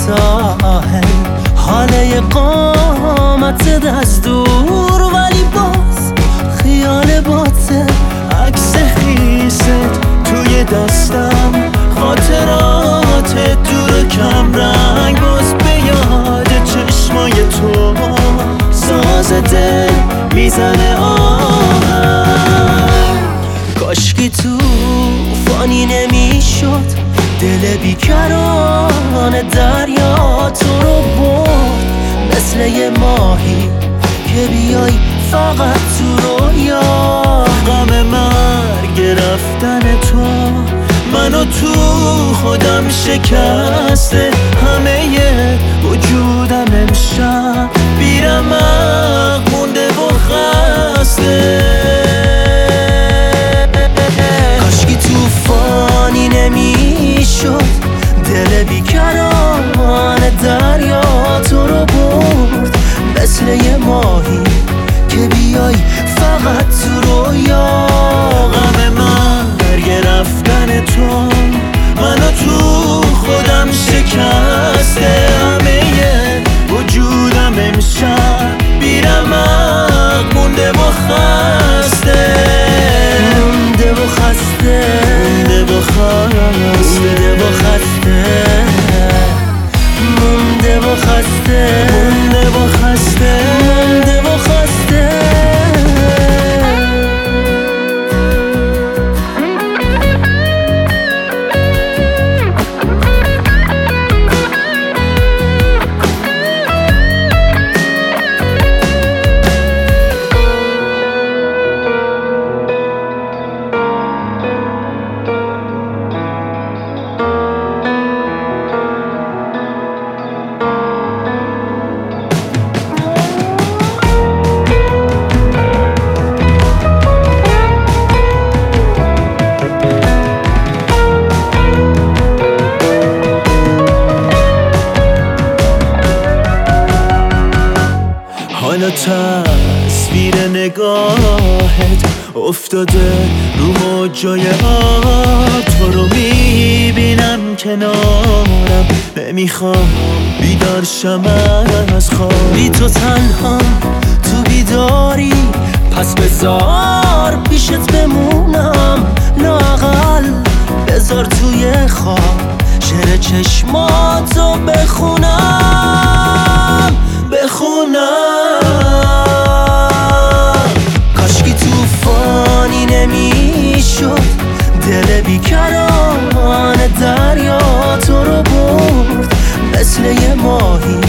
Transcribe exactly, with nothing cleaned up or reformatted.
ساحل، حاله قامت دست دور، ولی باز خیال باته عکس خیست توی دستم، خاطرات دور و کم رنگ باز به یاد چشمای تو ساز دل میزنه آهنگ. کاشکی توفانی نمیشد دل بیکران دریا تو رو برد، مثل یه ماهی که بیای فقط تو رویا. غم مرگ رفتن تو منو تو خودم شکسته، همه وجودم امشب بیرمق مونده و خسته. کاشکی توفانی نمیشد دل بیکران دریا تو رو برد، مثل یه ماهی که بیای فقط تو رویا. غم مرگ رفتن تو منو تو خودم شکسته، همه وجودم امشب بیرمق مونده و خسته. مونده و خسته، مونده و خسته، مونده و خسته، مونده و خسته، مونده و خسته. حالا تصویر نگاهت افتاده رو موجای آب، تو رو میبینم کنارم، نمیخوام بیدار شم از خواب. بی تو تنها تو بیداری، پس بذار پیشت بمونم، لااقل بذار توی خواب شعر چشماتو بخونم بخونم. کاشکی توفانی نمیشد دل بیکران دریا تو رو برد، مثل یه ماهی